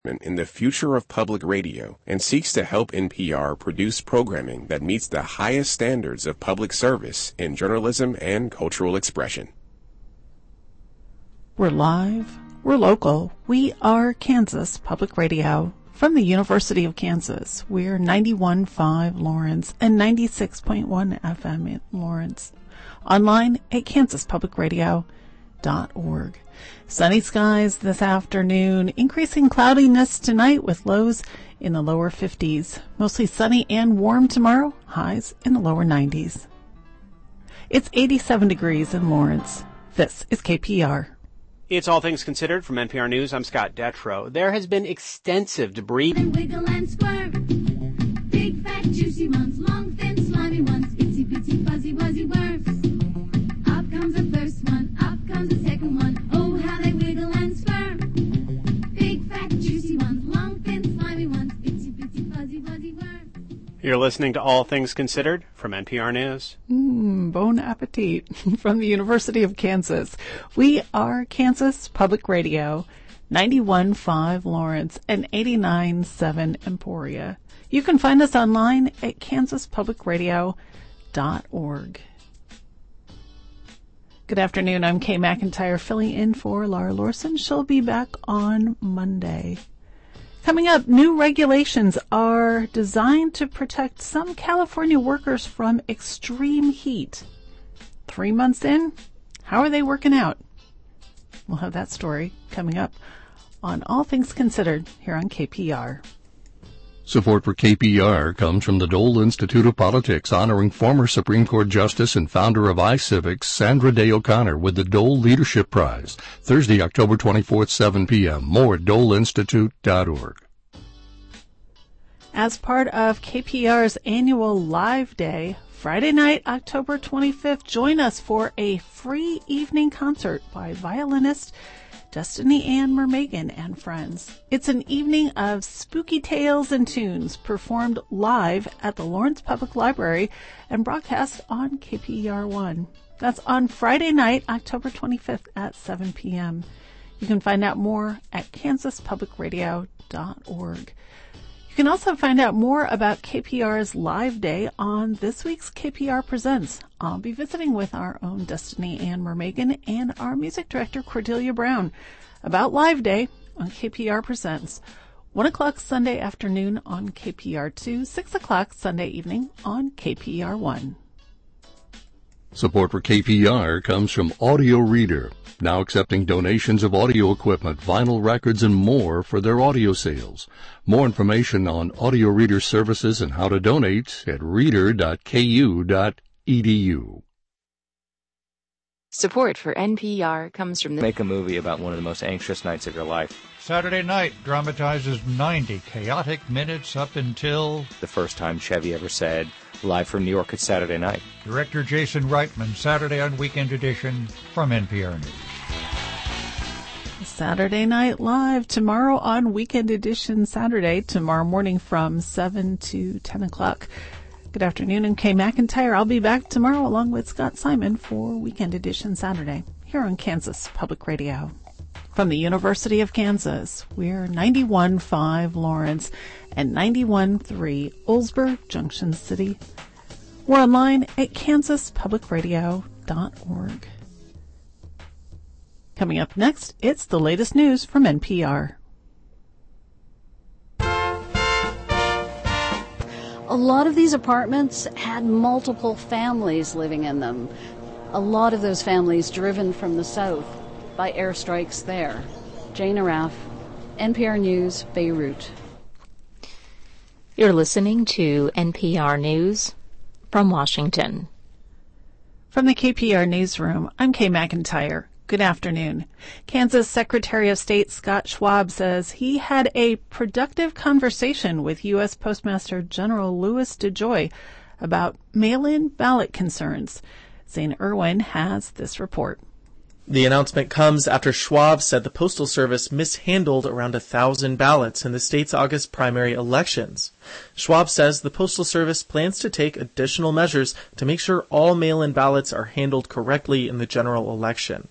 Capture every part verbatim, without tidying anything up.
in the future of public radio and seeks to help N P R produce programming that meets the highest standards of public service in journalism and cultural expression. We're live, we're local, we are Kansas Public Radio. From the University of Kansas, we're ninety-one point five Lawrence and ninety-six point one F M in Lawrence. Online at kansas public radio dot org. Sunny skies this afternoon, increasing cloudiness tonight with lows in the lower fifties. Mostly sunny and warm tomorrow, highs in the lower nineties. It's eighty-seven degrees in Lawrence. This is K P R. It's All Things Considered from N P R News. I'm Scott Detrow. There has been extensive debris. And wiggle and squirm. Big, fat, juicy ones, long, thin, slimy ones, itsy, bitsy, fuzzy, wuzzy worms. Up comes the first one, up comes the second one. Oh, how they wiggle and squirm. Big, fat, juicy ones, long, thin, slimy ones, itsy, bitsy, fuzzy, wuzzy worms. You're listening to All Things Considered from N P R News. Mm, bon appetit from the University of Kansas. We are Kansas Public Radio, ninety-one point five Lawrence and eighty-nine point seven Emporia. You can find us online at kansas public radio dot org. Good afternoon. I'm Kay McIntyre filling in for Laura Lorson. She'll be back on Monday. Coming up, new regulations are designed to protect some California workers from extreme heat. Three months in, how are they working out? We'll have that story coming up on All Things Considered here on K P R. Support for K P R comes from the Dole Institute of Politics, honoring former Supreme Court Justice and founder of iCivics, Sandra Day O'Connor, with the Dole Leadership Prize. Thursday, October twenty-fourth, seven p.m. More at dole institute dot org. As part of K P R's annual Live Day, Friday night, October twenty-fifth, join us for a free evening concert by violinist Destiny Ann Mermagan and friends. It's an evening of spooky tales and tunes performed live at the Lawrence Public Library and broadcast on K P R one. That's on Friday night, October twenty-fifth at seven p.m. You can find out more at kansas public radio dot org. You can also find out more about K P R's Live Day on this week's K P R Presents. I'll be visiting with our own Destiny Ann Mermagan and our music director Cordelia Brown about Live Day on K P R Presents. one o'clock Sunday afternoon on K P R two, six o'clock Sunday evening on K P R one. Support for K P R comes from Audio Reader, now accepting donations of audio equipment, vinyl records, and more for their audio sales. More information on Audio Reader services and how to donate at reader dot k u dot e d u. Support for N P R comes from the... Make a movie about one of the most anxious nights of your life. Saturday Night dramatizes ninety chaotic minutes up until... The first time Chevy ever said, live from New York, it's Saturday Night. Director Jason Reitman, Saturday on Weekend Edition from N P R News. Saturday Night Live tomorrow on Weekend Edition Saturday, tomorrow morning from seven to ten o'clock. Good afternoon, I'm Kay McIntyre. I'll be back tomorrow along with Scott Simon for Weekend Edition Saturday here on Kansas Public Radio. From the University of Kansas, we're ninety-one point five Lawrence and ninety-one point three Oldsburg, Junction City. We're online at kansas public radio dot org. Coming up next, it's the latest news from N P R. A lot of these apartments had multiple families living in them. A lot of those families driven from the south by airstrikes there. Jane Araf, N P R News, Beirut. You're listening to N P R News from Washington. From the K P R Newsroom, I'm Kay McIntyre. Good afternoon. Kansas Secretary of State Scott Schwab says he had a productive conversation with U S Postmaster General Louis DeJoy about mail-in ballot concerns. Zane Irwin has this report. The announcement comes after Schwab said the Postal Service mishandled around a thousand ballots in the state's August primary elections. Schwab says the Postal Service plans to take additional measures to make sure all mail-in ballots are handled correctly in the general election.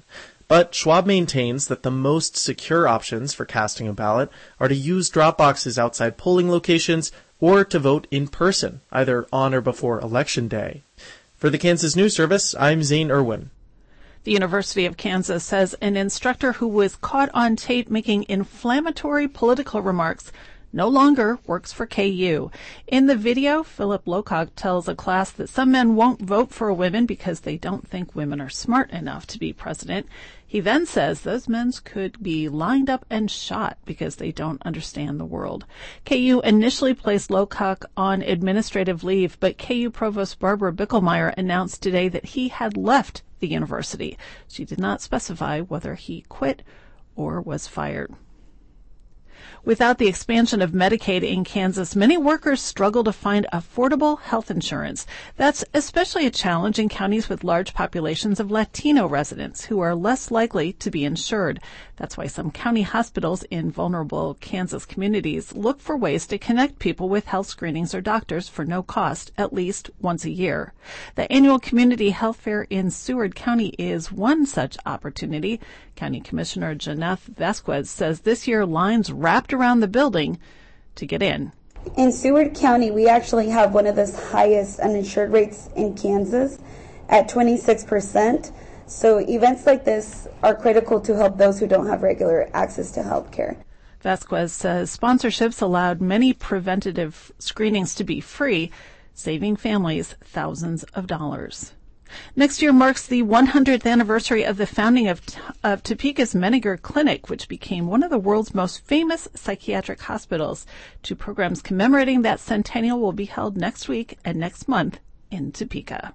But Schwab maintains that the most secure options for casting a ballot are to use drop boxes outside polling locations or to vote in person, either on or before Election Day. For the Kansas News Service, I'm Zane Irwin. The University of Kansas says an instructor who was caught on tape making inflammatory political remarks no longer works for K U. In the video, Philip Locock tells a class that some men won't vote for women because they don't think women are smart enough to be president. He then says those men could be lined up and shot because they don't understand the world. K U initially placed Locock on administrative leave, but K U Provost Barbara Bickelmeyer announced today that he had left the university. She did not specify whether he quit or was fired. Without the expansion of Medicaid in Kansas, many workers struggle to find affordable health insurance. That's especially a challenge in counties with large populations of Latino residents who are less likely to be insured. That's why some county hospitals in vulnerable Kansas communities look for ways to connect people with health screenings or doctors for no cost, at least once a year. The annual community health fair in Seward County is one such opportunity. County Commissioner Janeth Vasquez says this year lines wrapped around the building to get in. In Seward County, we actually have one of the highest uninsured rates in Kansas at twenty-six percent. So events like this are critical to help those who don't have regular access to health care. Vasquez says sponsorships allowed many preventative screenings to be free, saving families thousands of dollars. Next year marks the one hundredth anniversary of the founding of, of Topeka's Menninger Clinic, which became one of the world's most famous psychiatric hospitals. Two programs commemorating that centennial will be held next week and next month in Topeka.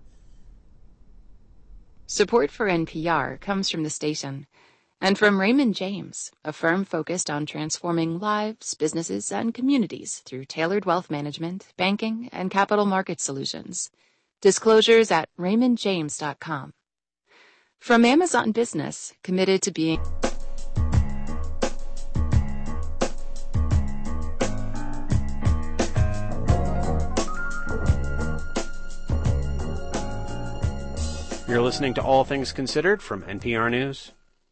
Support for N P R comes from the station and from Raymond James, a firm focused on transforming lives, businesses, and communities through tailored wealth management, banking, and capital market solutions. Disclosures at raymond james dot com. From Amazon Business, committed to being... You're listening to All Things Considered from N P R News.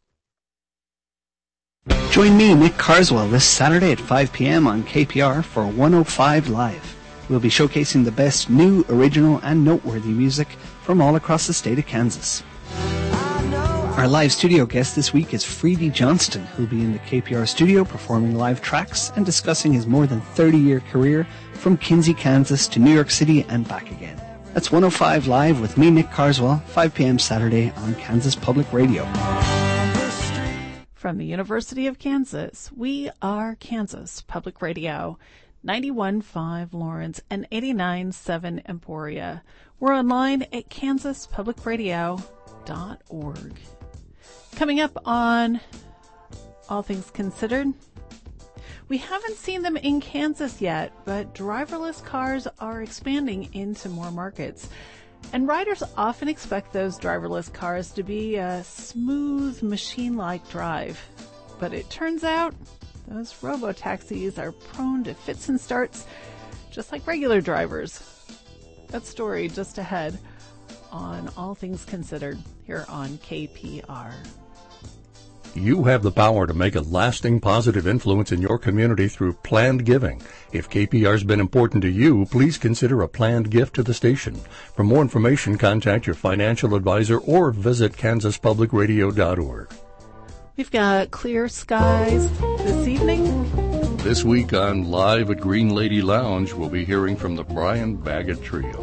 Join me, Nick Carswell, this Saturday at five p.m. on K P R for one oh five Live. We'll be showcasing the best new, original, and noteworthy music from all across the state of Kansas. Our live studio guest this week is Freedy Johnston, who'll be in the K P R studio performing live tracks and discussing his more than thirty-year career from Kinsey, Kansas to New York City and back again. That's one oh five Live with me, Nick Carswell, five p.m. Saturday on Kansas Public Radio. From the University of Kansas, we are Kansas Public Radio. ninety-one point five Lawrence and eighty-nine point seven Emporia. We're online at kansas public radio dot org. Coming up on All Things Considered, we haven't seen them in Kansas yet, but driverless cars are expanding into more markets. And riders often expect those driverless cars to be a smooth, machine-like drive. But it turns out those robo-taxis are prone to fits and starts, just like regular drivers. That story just ahead on All Things Considered here on K P R. You have the power to make a lasting positive influence in your community through planned giving. If K P R's been important to you, please consider a planned gift to the station. For more information, contact your financial advisor or visit kansas public radio dot org. We've got clear skies this evening. This week on Live at Green Lady Lounge, we'll be hearing from the Brian Baggett Trio.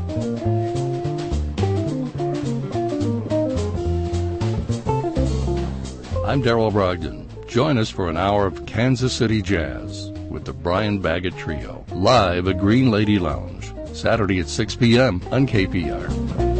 I'm Darrell Brogdon. Join us for an hour of Kansas City Jazz with the Brian Baggett Trio, live at Green Lady Lounge, Saturday at six p.m. on K P R.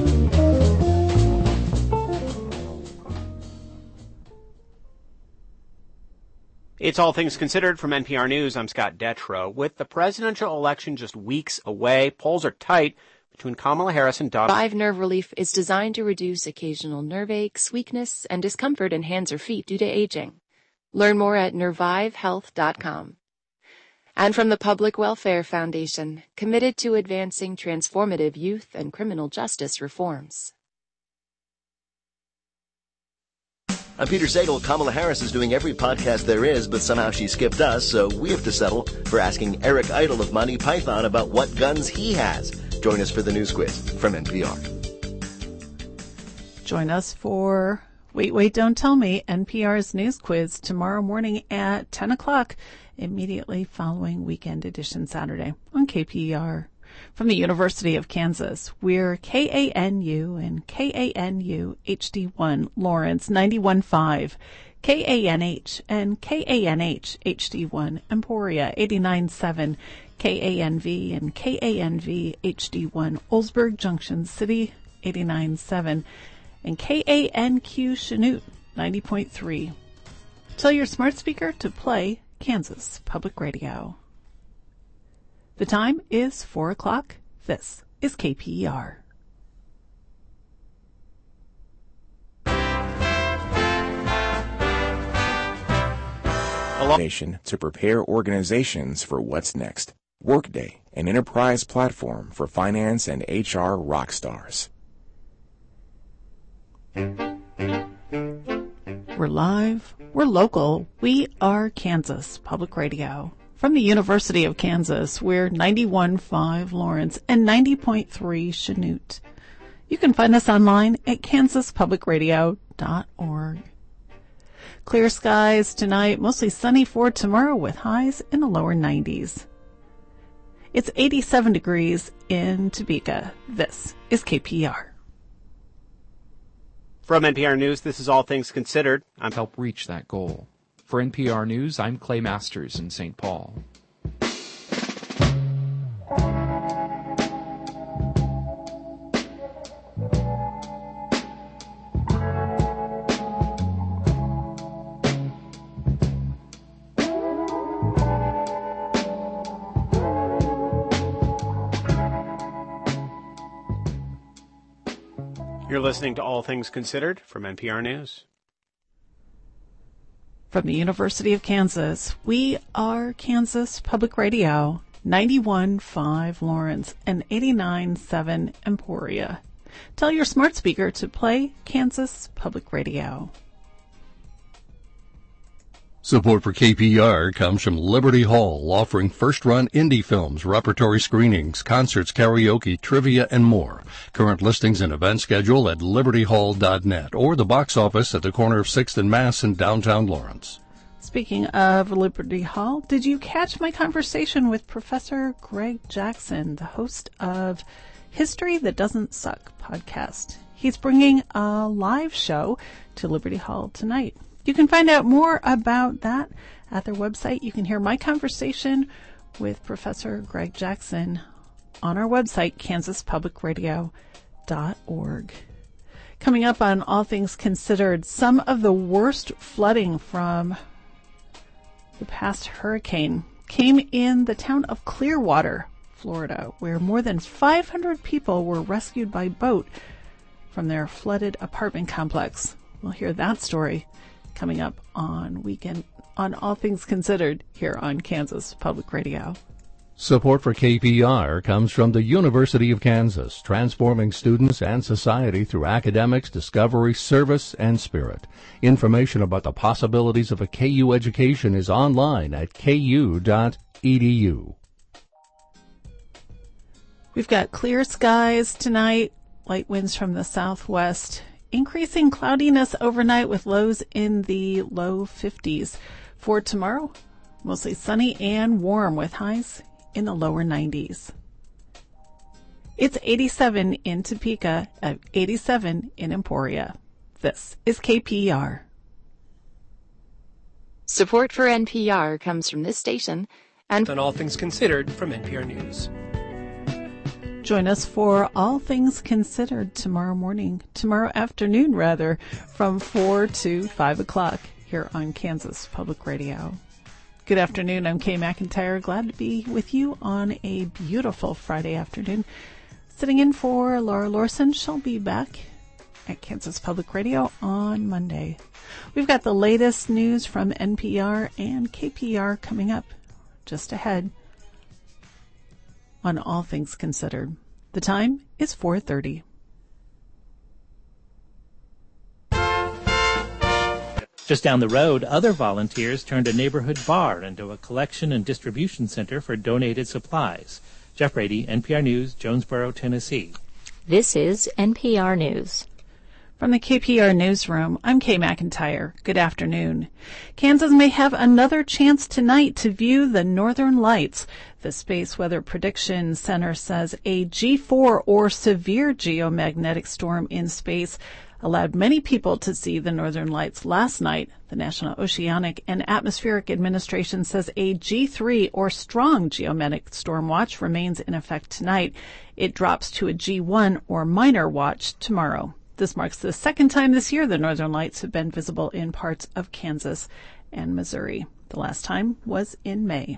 It's All Things Considered from N P R News. I'm Scott Detrow. With the presidential election just weeks away, polls are tight between Kamala Harris and Donald. Revive Nerve Relief is designed to reduce occasional nerve aches, weakness, and discomfort in hands or feet due to aging. Learn more at nervive health dot com. And from the Public Welfare Foundation, committed to advancing transformative youth and criminal justice reforms. I'm Peter Sagal. Kamala Harris is doing every podcast there is, but somehow she skipped us, so we have to settle for asking Eric Idle of Monty Python about what guns he has. Join us for the News Quiz from N P R. Join us for Wait, Wait, Don't Tell Me, N P R's News Quiz tomorrow morning at ten o'clock, immediately following Weekend Edition Saturday on K P E R. From the University of Kansas, we're K A N U and K A N U H D one Lawrence ninety-one point five, K A N H and K A N H H D one Emporia eighty-nine point seven, K A N V and K A N V H D one Oldsburg Junction City eighty-nine point seven, and K A N Q Chanute ninety point three. Tell your smart speaker to play Kansas Public Radio. The time is four o'clock. This is K P E R. Nation to prepare organizations for what's next. Workday, an enterprise platform for finance and H R rock stars. We're live. We're local. We are Kansas Public Radio. From the University of Kansas, we're ninety-one point five Lawrence and ninety point three Chanute. You can find us online at kansas public radio dot org. Clear skies tonight, mostly sunny for tomorrow with highs in the lower nineties. It's eighty-seven degrees in Topeka. This is K P E R. From N P R News, this is All Things Considered. I'm help reach that goal. For N P R News, I'm Clay Masters in Saint Paul. You're listening to All Things Considered from N P R News. From the University of Kansas, we are Kansas Public Radio, ninety-one point five Lawrence and eighty-nine point seven Emporia. Tell your smart speaker to play Kansas Public Radio. Support for K P E R comes from Liberty Hall, offering first-run indie films, repertory screenings, concerts, karaoke, trivia, and more. Current listings and event schedule at liberty hall dot net or the box office at the corner of sixth and Mass in downtown Lawrence. Speaking of Liberty Hall, did you catch my conversation with Professor Greg Jackson, the host of History That Doesn't Suck podcast? He's bringing a live show to Liberty Hall tonight. You can find out more about that at their website. You can hear my conversation with Professor Greg Jackson on our website, kansas public radio dot org. Coming up on All Things Considered, some of the worst flooding from the past hurricane came in the town of Clearwater, Florida, where more than five hundred people were rescued by boat from their flooded apartment complex. We'll hear that story coming up on weekend on All Things Considered here on Kansas Public Radio. Support for K P E R comes from the University of Kansas, transforming students and society through academics, discovery, service, and spirit. Information about the possibilities of a K U education is online at k u dot e d u. We've got clear skies tonight, light winds from the southwest, increasing cloudiness overnight with lows in the low fifties. For tomorrow, mostly sunny and warm with highs in the lower nineties. It's eighty-seven in Topeka, at eighty-seven in Emporia. This is K P E R. Support for N P R comes from this station and on All Things Considered from N P R News. Join us for All Things Considered tomorrow morning, tomorrow afternoon rather, from four to five o'clock here on Kansas Public Radio. Good afternoon. I'm Kay McIntyre. Glad to be with you on a beautiful Friday afternoon. Sitting in for Laura Lorson. She'll be back at Kansas Public Radio on Monday. We've got the latest news from N P R and K P E R coming up just ahead on All Things Considered. The time is four thirty. Just down the road, other volunteers turned a neighborhood bar into a collection and distribution center for donated supplies. Jeff Brady, N P R News, Jonesboro, Tennessee. This is N P R News. From the K P R Newsroom, I'm Kay McIntyre. Good afternoon. Kansas may have another chance tonight to view the northern lights. The Space Weather Prediction Center says a G four or severe geomagnetic storm in space allowed many people to see the northern lights last night. The National Oceanic and Atmospheric Administration says a G three or strong geomagnetic storm watch remains in effect tonight. It drops to a G one or minor watch tomorrow. This marks the second time this year the northern lights have been visible in parts of Kansas and Missouri. The last time was in May.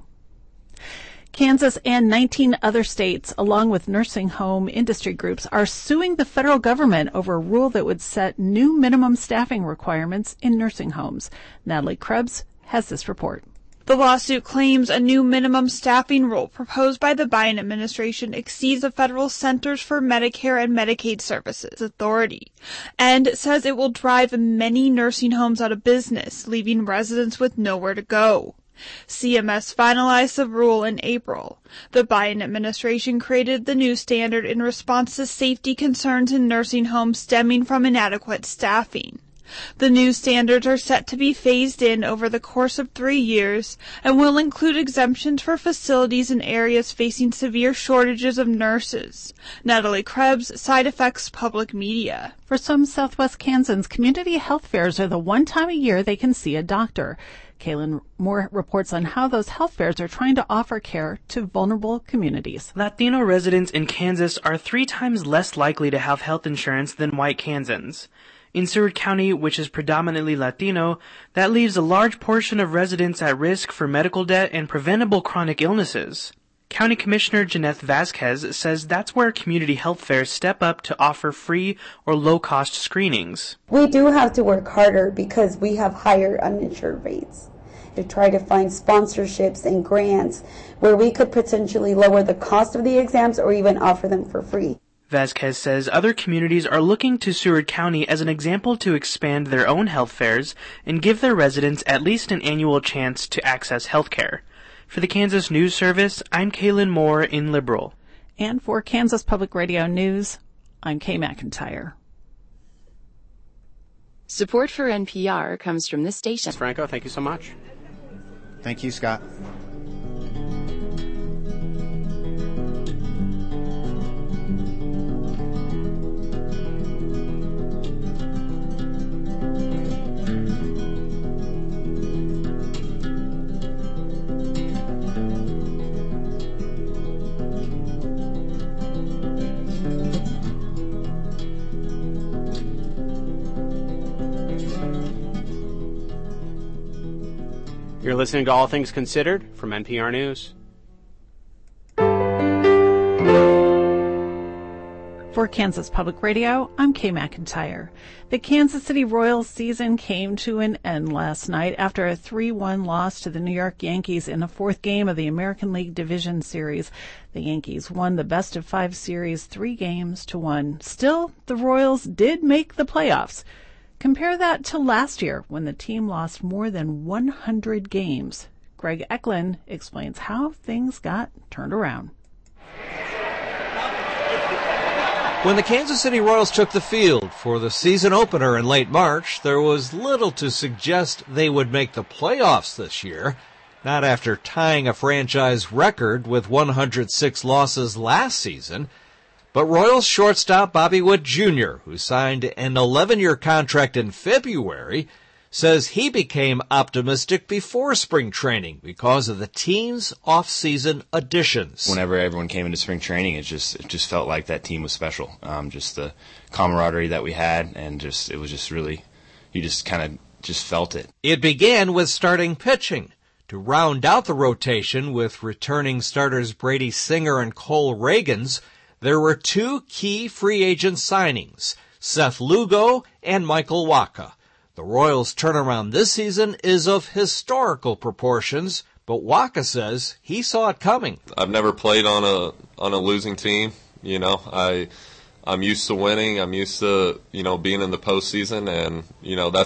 Kansas and nineteen other states, along with nursing home industry groups, are suing the federal government over a rule that would set new minimum staffing requirements in nursing homes. Natalie Krebs has this report. The lawsuit claims a new minimum staffing rule proposed by the Biden administration exceeds the federal Centers for Medicare and Medicaid Services Authority and says it will drive many nursing homes out of business, leaving residents with nowhere to go. C M S finalized the rule in April. The Biden administration created the new standard in response to safety concerns in nursing homes stemming from inadequate staffing. The new standards are set to be phased in over the course of three years and will include exemptions for facilities in areas facing severe shortages of nurses. Natalie Krebs, Side Effects Public Media. For some Southwest Kansans, community health fairs are the one time a year they can see a doctor. Kaylin Moore reports on how those health fairs are trying to offer care to vulnerable communities. Latino residents in Kansas are three times less likely to have health insurance than white Kansans. In Seward County, which is predominantly Latino, that leaves a large portion of residents at risk for medical debt and preventable chronic illnesses. County Commissioner Jeanette Vasquez says that's where community health fairs step up to offer free or low-cost screenings. We do have to work harder because we have higher uninsured rates to try to find sponsorships and grants where we could potentially lower the cost of the exams or even offer them for free. Vasquez says other communities are looking to Seward County as an example to expand their own health fairs and give their residents at least an annual chance to access health care. For the Kansas News Service, I'm Kaylin Moore in Liberal. And for Kansas Public Radio News, I'm Kay McIntyre. Support for N P R comes from this station. Franco, thank you so much. Thank you, Scott. You're listening to All Things Considered from N P R News. For Kansas Public Radio, I'm Kay McIntyre. The Kansas City Royals season came to an end last night after a three one loss to the New York Yankees in the fourth game of the American League Division Series. The Yankees won the best of five series three games to one. Still, the Royals did make the playoffs. Compare that to last year when the team lost more than one hundred games. Greg Eklund explains how things got turned around. When the Kansas City Royals took the field for the season opener in late March, there was little to suggest they would make the playoffs this year, not after tying a franchise record with one hundred six losses last season. But Royals shortstop Bobby Witt Junior, who signed an eleven-year contract in February, says he became optimistic before spring training because of the team's off-season additions. Whenever everyone came into spring training, it just it just felt like that team was special. Um, just the camaraderie that we had, and just it was just really, you just kind of just felt it. It began with starting pitching. To round out the rotation with returning starters Brady Singer and Cole Reagans, there were two key free agent signings, Seth Lugo and Michael Wacha. The Royals' turnaround this season is of historical proportions, but Wacha says he saw it coming. I've never played on a on a losing team. You know, I I'm used to winning. I'm used to, you know, being in the postseason, and you know that's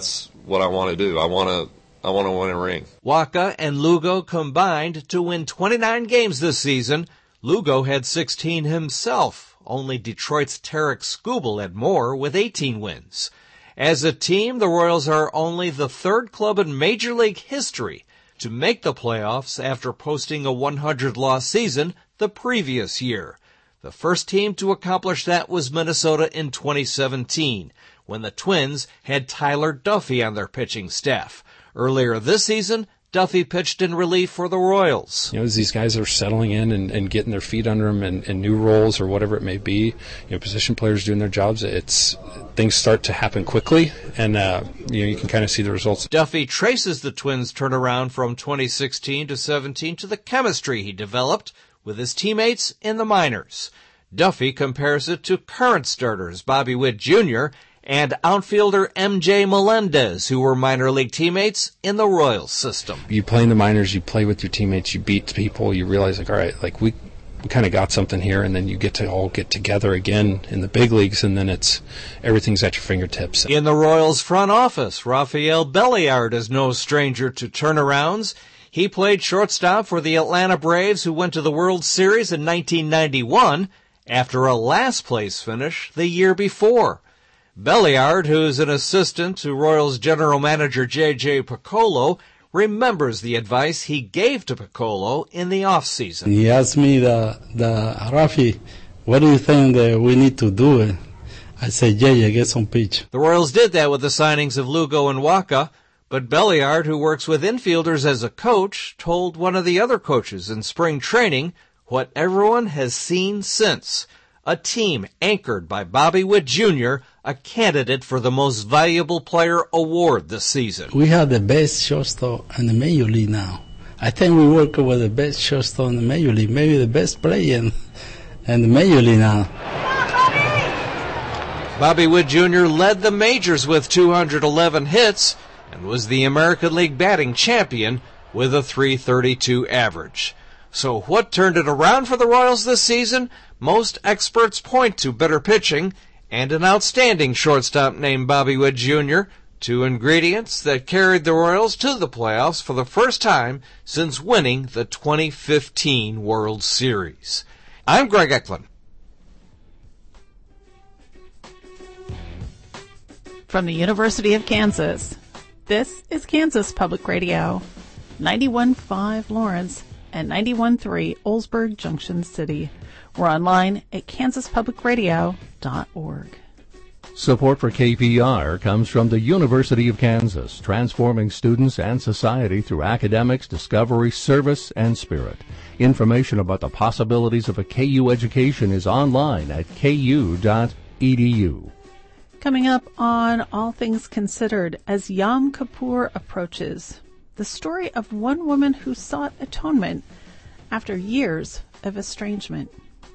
what I want to do. I want to I want to win a ring. Wacha and Lugo combined to win twenty-nine games this season. Lugo had sixteen himself. Only Detroit's Tarek Skubal had more with eighteen wins. As a team, the Royals are only the third club in Major League history to make the playoffs after posting a one hundred loss season the previous year. The first team to accomplish that was Minnesota in twenty seventeen, when the Twins had Tyler Duffey on their pitching staff. Earlier this season, Duffey pitched in relief for the Royals. You know, as these guys are settling in and, and getting their feet under them in, in new roles or whatever it may be, you know, position players doing their jobs, it's things start to happen quickly, and uh, you know, you can kind of see the results. Duffey traces the Twins' turnaround from twenty sixteen to seventeen to the chemistry he developed with his teammates in the minors. Duffey compares it to current starters Bobby Witt Junior and outfielder M J Melendez, who were minor league teammates in the Royals system. You play in the minors, you play with your teammates, you beat people, you realize, like, all right, like we, we kind of got something here, and then you get to all get together again in the big leagues, and then it's everything's at your fingertips. In the Royals front office, Rafael Belliard is no stranger to turnarounds. He played shortstop for the Atlanta Braves, who went to the World Series in nineteen ninety-one after a last-place finish the year before. Belliard, who's an assistant to Royals general manager J J Piccolo, remembers the advice he gave to Piccolo in the offseason. He asked me, the, the Rafi, what do you think that we need to do? I said, J J, get some pitch. The Royals did that with the signings of Lugo and Wacha, but Belliard, who works with infielders as a coach, told one of the other coaches in spring training what everyone has seen since. A team anchored by Bobby Witt Junior, a candidate for the Most Valuable Player award this season. We have the best shortstop in the Major League now. I think we work with the best shortstop in the Major League, maybe the best player in, in the Major League now. Bobby Witt Junior led the majors with two hundred eleven hits and was the American League batting champion with a three thirty-two average. So what turned it around for the Royals this season? Most experts point to better pitching and an outstanding shortstop named Bobby Witt Junior, two ingredients that carried the Royals to the playoffs for the first time since winning the twenty fifteen World Series. I'm Greg Eklund. From the University of Kansas, this is Kansas Public Radio, ninety-one point five Lawrence and ninety-one point three Oldsburg Junction City. We're online at kansas public radio dot org. Support for K P R comes from the University of Kansas, transforming students and society through academics, discovery, service, and spirit. Information about the possibilities of a K U education is online at k u dot e d u. Coming up on All Things Considered, as Yom Kippur approaches, the story of one woman who sought atonement after years of estrangement.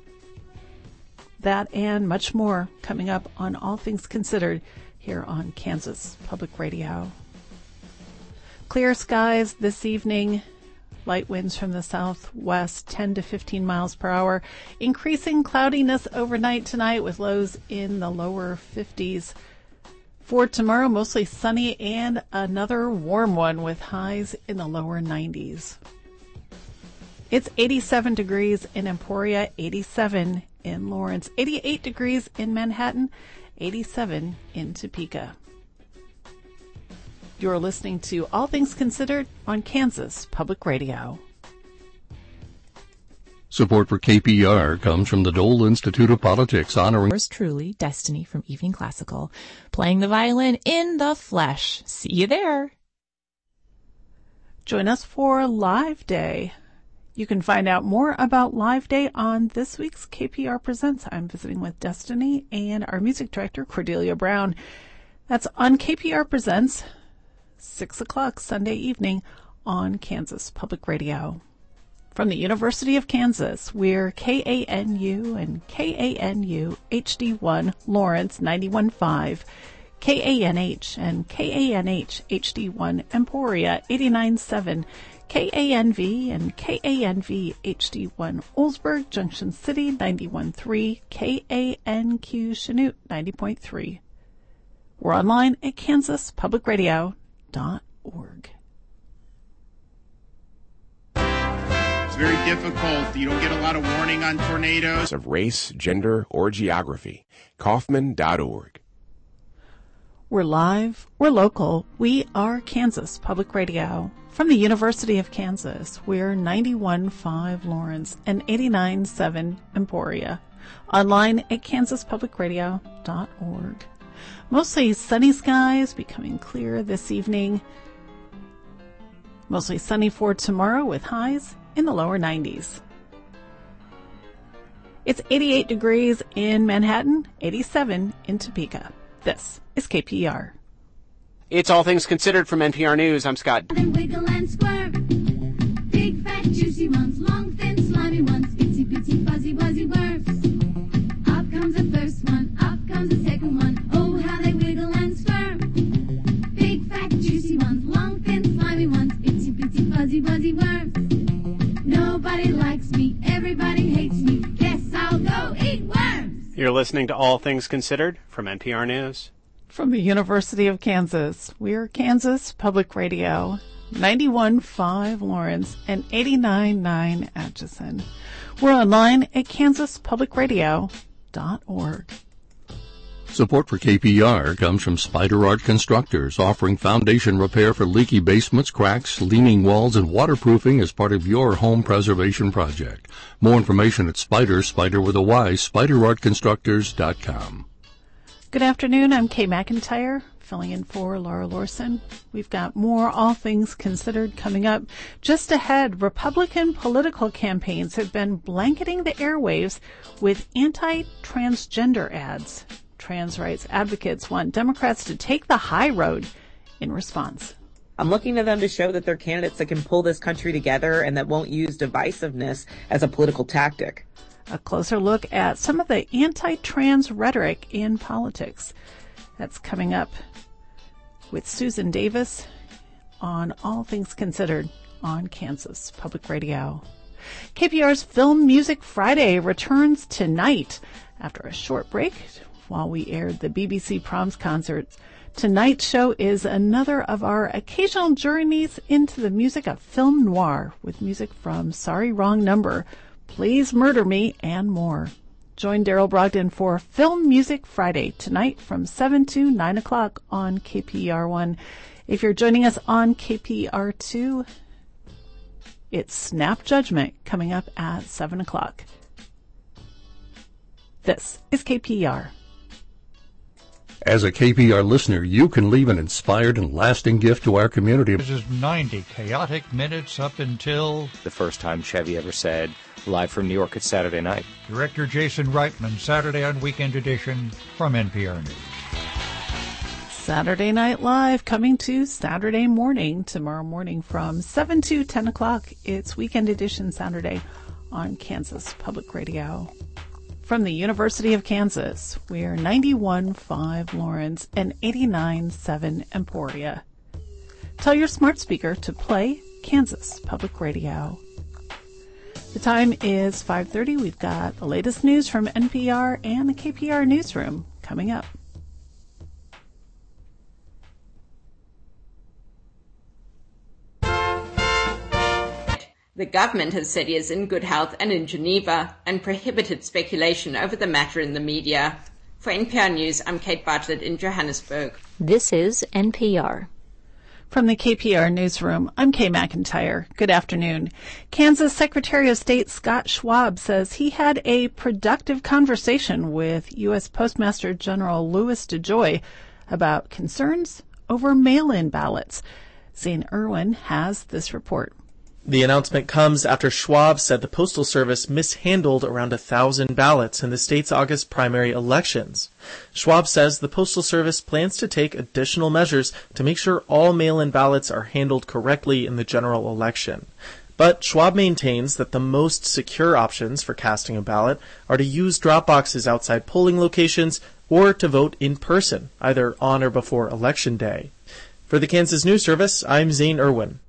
That and much more coming up on All Things Considered here on Kansas Public Radio. Clear skies this evening. Light winds from the southwest, ten to fifteen miles per hour. Increasing cloudiness overnight tonight with lows in the lower fifties. For tomorrow, mostly sunny and another warm one with highs in the lower nineties. It's eighty-seven degrees in Emporia, eighty-seven in Lawrence, eighty-eight degrees in Manhattan, eighty-seven in Topeka. You're listening to All Things Considered on Kansas Public Radio. Support for K P R comes from the Dole Institute of Politics, honoring Yours truly, Destiny from Evening Classical, playing the violin in the flesh. See you there. Join us for Live Day. You can find out more about Live Day on this week's K P R Presents. I'm visiting with Destiny and our music director, Cordelia Brown. That's on K P R Presents, six o'clock Sunday evening on Kansas Public Radio. From the University of Kansas, we're K A N U and K A N U H D one Lawrence ninety-one point five, K A N H and K A N H H D one Emporia eighty-nine point seven, K A N V and K A N V H D one Oldsburg Junction City ninety-one point three, K A N Q Chanute ninety point three. We're online at kansas public radio dot org. It's very difficult. You don't get a lot of warning on tornadoes. Of race, gender, or geography. Kaufman dot org. We're live, we're local, we are Kansas Public Radio. From the University of Kansas, we're ninety-one point five Lawrence and eighty-nine point seven Emporia. Online at kansas public radio dot org. Mostly sunny skies, becoming clear this evening. Mostly sunny for tomorrow with highs in the lower nineties. It's eighty-eight degrees in Manhattan, eighty-seven in Topeka. This is K P E R. It's All Things Considered from N P R News. I'm Scott. Wiggle and squirm. Big, fat, juicy ones, long, thin, slimy ones, itsy, bitsy, fuzzy, wuzzy worms. Up comes the first one, up comes the second one. Oh, how they wiggle and squirm. Big, fat, juicy ones, long, thin, slimy ones, itsy, bitsy, fuzzy, wuzzy worms. Nobody likes me, everybody hates me. Guess I'll go eat worms. You're listening to All Things Considered from N P R News. From the University of Kansas, we're Kansas Public Radio, ninety-one point five Lawrence and eighty-nine point nine Atchison. We're online at kansas public radio dot org. Support for K P R comes from Spider Art Constructors, offering foundation repair for leaky basements, cracks, leaning walls, and waterproofing as part of your home preservation project. More information at Spider, Spider with a Y, spider art constructors dot com. Good afternoon, I'm Kay McIntyre, filling in for Laura Lorson. We've got more All Things Considered coming up. Just ahead, Republican political campaigns have been blanketing the airwaves with anti-transgender ads. Trans rights advocates want Democrats to take the high road in response. I'm looking to them to show that they're candidates that can pull this country together and that won't use divisiveness as a political tactic. A closer look at some of the anti-trans rhetoric in politics. That's coming up with Susan Davis on All Things Considered on Kansas Public Radio. K P R's Film Music Friday returns tonight after a short break while we aired the B B C Proms concerts. Tonight's show is another of our occasional journeys into the music of film noir with music from Sorry Wrong Number, Please Murder Me, and more. Join Daryl Brogdon for Film Music Friday tonight from seven to nine o'clock on K P E R one. If you're joining us on K P E R two, it's Snap Judgment coming up at seven o'clock. This is K P E R. As a K P R listener, you can leave an inspired and lasting gift to our community. This is ninety chaotic minutes up until the first time Chevy ever said, live from New York at Saturday night. Director Jason Reitman, Saturday on Weekend Edition from N P R News. Saturday Night Live coming to Saturday morning, tomorrow morning from seven to ten o'clock. It's Weekend Edition Saturday on Kansas Public Radio. From the University of Kansas, we're ninety-one point five Lawrence and eighty-nine point seven Emporia. Tell your smart speaker to play Kansas Public Radio. The time is five thirty. We've got the latest news from N P R and the K P R newsroom coming up. The government has said he is in good health and in Geneva and prohibited speculation over the matter in the media. For N P R News, I'm Kate Bartlett in Johannesburg. This is N P R. From the K P R newsroom, I'm Kay McIntyre. Good afternoon. Kansas Secretary of State Scott Schwab says he had a productive conversation with U S Postmaster General Louis DeJoy about concerns over mail-in ballots. Zane Irwin has this report. The announcement comes after Schwab said the Postal Service mishandled around a thousand ballots in the state's August primary elections. Schwab says the Postal Service plans to take additional measures to make sure all mail-in ballots are handled correctly in the general election. But Schwab maintains that the most secure options for casting a ballot are to use drop boxes outside polling locations or to vote in person, either on or before Election Day. For the Kansas News Service, I'm Zane Irwin.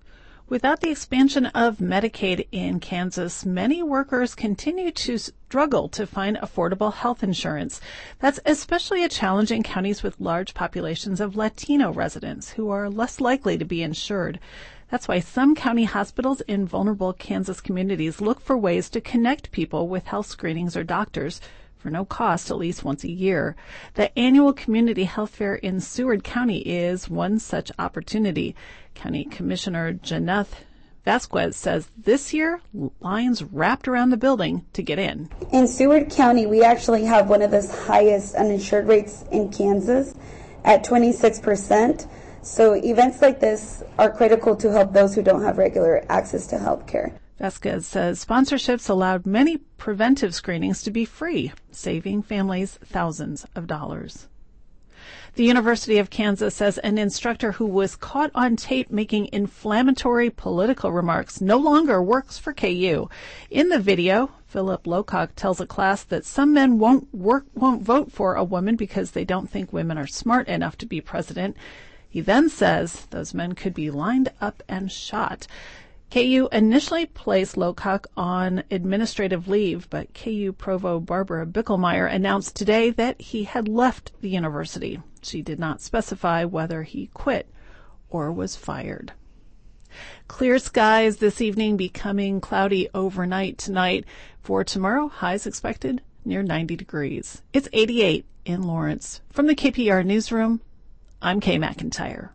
Without the expansion of Medicaid in Kansas, many workers continue to struggle to find affordable health insurance. That's especially a challenge in counties with large populations of Latino residents who are less likely to be insured. That's why some county hospitals in vulnerable Kansas communities look for ways to connect people with health screenings or doctors for no cost at least once a year. The annual community health fair in Seward County is one such opportunity. County Commissioner Janeth Vasquez says this year lines wrapped around the building to get in. In Seward County, we actually have one of the highest uninsured rates in Kansas at twenty-six percent. So events like this are critical to help those who don't have regular access to health care. Vasquez says sponsorships allowed many preventive screenings to be free, saving families thousands of dollars. The University of Kansas says an instructor who was caught on tape making inflammatory political remarks no longer works for K U. In the video, Philip Locock tells a class that some men won't work, won't vote for a woman because they don't think women are smart enough to be president. He then says those men could be lined up and shot. K U initially placed Locock on administrative leave, but K U Provost Barbara Bickelmeyer announced today that he had left the university. She did not specify whether he quit or was fired. Clear skies this evening, becoming cloudy overnight tonight. For tomorrow, highs expected near ninety degrees. It's eighty-eight in Lawrence. From the K P R Newsroom, I'm Kay McIntyre.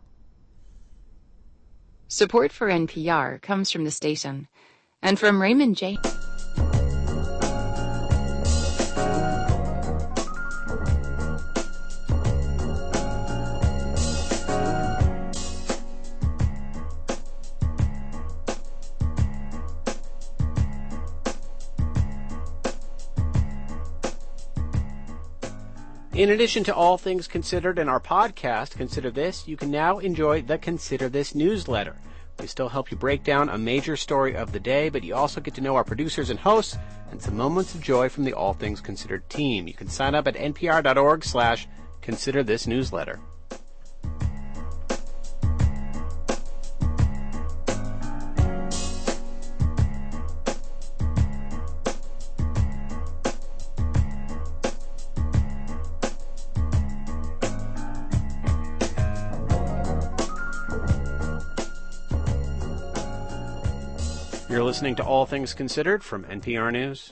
Support for N P R comes from the station and from Raymond James. In addition to all things considered in our podcast, Consider This, you can now enjoy the Consider This newsletter. We still help you break down a major story of the day, but you also get to know our producers and hosts and some moments of joy from the All Things Considered team. You can sign up at npr.org slash consider this newsletter. You're listening to All Things Considered from N P R News.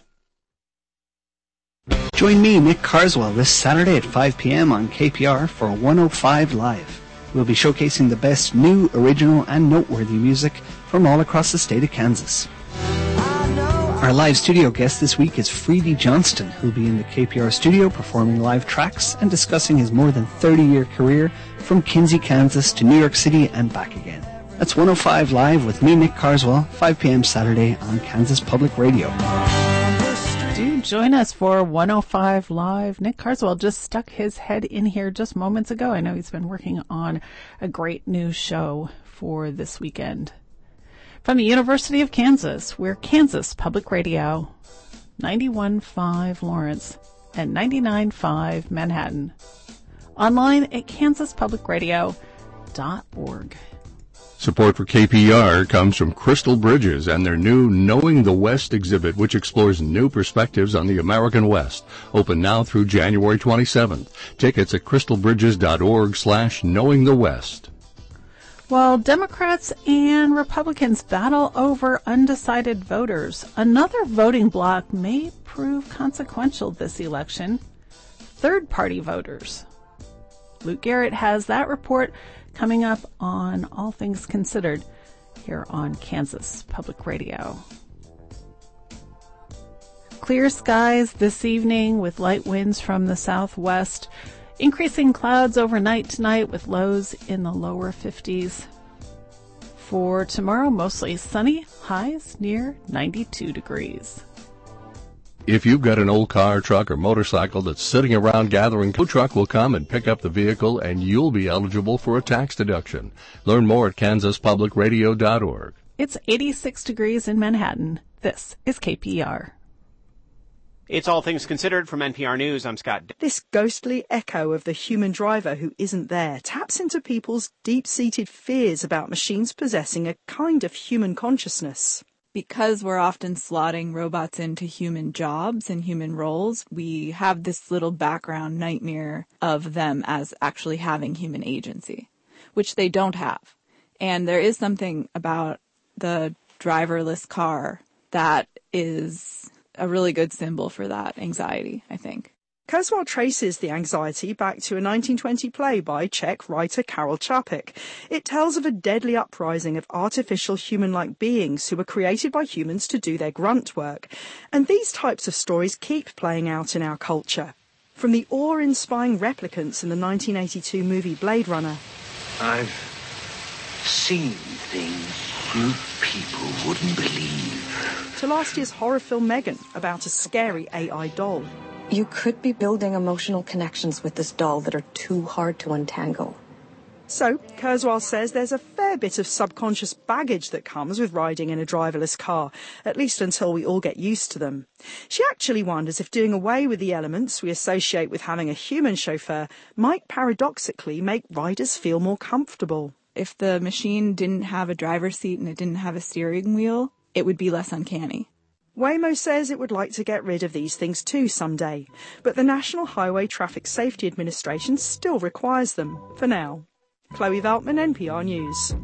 Join me, Nick Carswell, this Saturday at five p.m. on K P R for one oh five Live. We'll be showcasing the best new, original, and noteworthy music from all across the state of Kansas. Our live studio guest this week is Freedy Johnston, who'll be in the K P R studio performing live tracks and discussing his more than thirty-year career from Kinsey, Kansas to New York City and back again. That's one oh five Live with me, Nick Carswell, five p.m. Saturday on Kansas Public Radio. Do join us for one oh five Live. Nick Carswell just stuck his head in here just moments ago. I know he's been working on a great new show for this weekend. From the University of Kansas, we're Kansas Public Radio, ninety-one point five Lawrence and ninety-nine point five Manhattan. Online at kansas public radio dot org. Support for K P R comes from Crystal Bridges and their new Knowing the West exhibit, which explores new perspectives on the American West. Open now through January twenty-seventh. Tickets at crystalbridges.org slash knowing the West. While Democrats and Republicans battle over undecided voters, another voting bloc may prove consequential this election: third-party voters. Luke Garrett has that report coming up on All Things Considered here on Kansas Public Radio. Clear skies this evening with light winds from the southwest. Increasing clouds overnight tonight with lows in the lower fifties. For tomorrow, mostly sunny, highs near ninety-two degrees. If you've got an old car, truck, or motorcycle that's sitting around gathering, tow truck will come and pick up the vehicle and you'll be eligible for a tax deduction. Learn more at kansas public radio dot org. It's eighty-six degrees in Manhattan. This is K P R. It's All Things Considered from N P R News. I'm Scott. This ghostly echo of the human driver who isn't there taps into people's deep-seated fears about machines possessing a kind of human consciousness. Because we're often slotting robots into human jobs and human roles, we have this little background nightmare of them as actually having human agency, which they don't have. And there is something about the driverless car that is a really good symbol for that anxiety, I think. Kurzweil traces the anxiety back to a nineteen twenty play by Czech writer Karel Čapek. It tells of a deadly uprising of artificial human-like beings who were created by humans to do their grunt work. And these types of stories keep playing out in our culture. From the awe-inspiring replicants in the nineteen eighty-two movie Blade Runner. I've seen things you people wouldn't believe. To last year's horror film Megan, about a scary A I doll. You could be building emotional connections with this doll that are too hard to untangle. So, Kurzweil says there's a fair bit of subconscious baggage that comes with riding in a driverless car, at least until we all get used to them. She actually wonders if doing away with the elements we associate with having a human chauffeur might paradoxically make riders feel more comfortable. If the machine didn't have a driver's seat and it didn't have a steering wheel, it would be less uncanny. Waymo says it would like to get rid of these things too someday, but the National Highway Traffic Safety Administration still requires them, for now. Chloe Veltman, N P R News.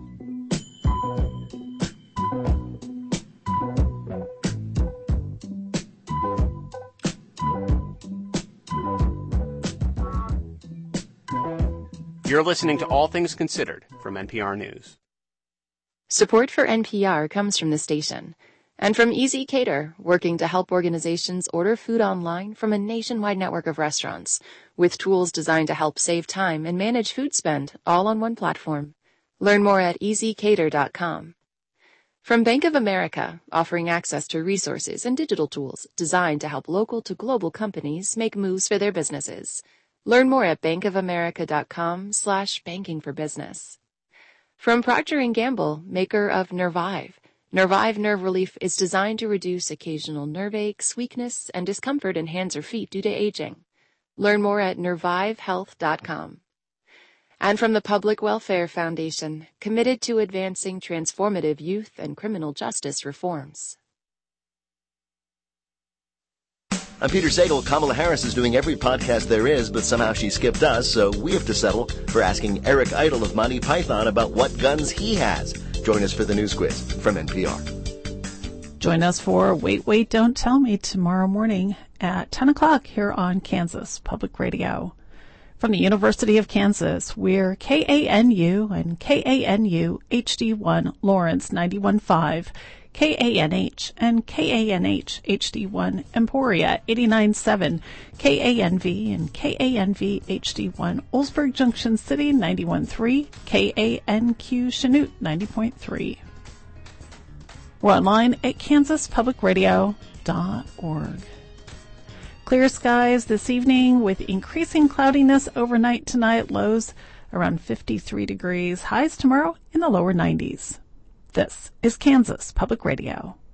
You're listening to All Things Considered from N P R News. Support for N P R comes from the station and from Easy Cater, working to help organizations order food online from a nationwide network of restaurants with tools designed to help save time and manage food spend all on one platform. Learn more at easy cater dot com. From Bank of America, offering access to resources and digital tools designed to help local to global companies make moves for their businesses. Learn more at bankofamerica.com slash banking for business. From Procter and Gamble, maker of Nervive. Nervive Nerve Relief is designed to reduce occasional nerve aches, weakness, and discomfort in hands or feet due to aging. Learn more at nervive health dot com. And from the Public Welfare Foundation, committed to advancing transformative youth and criminal justice reforms. I'm Peter Sagal. Kamala Harris is doing every podcast there is, but somehow she skipped us, so we have to settle for asking Eric Idle of Monty Python about what guns he has. Join us for the News Quiz from N P R. Join us for Wait, Wait, Don't Tell Me tomorrow morning at ten o'clock here on Kansas Public Radio. From the University of Kansas, we're K A N U and K A N U H D one Lawrence ninety-one point five, K A N H and K A N H H D one Emporia eighty-nine point seven, K A N V and K A N V H D one Oldsburg Junction City ninety-one point three, K A N Q Chanute ninety point three. We're online at kansas public radio dot org. Clear skies this evening with increasing cloudiness overnight tonight, lows around fifty-three degrees, highs tomorrow in the lower nineties. This is Kansas Public Radio.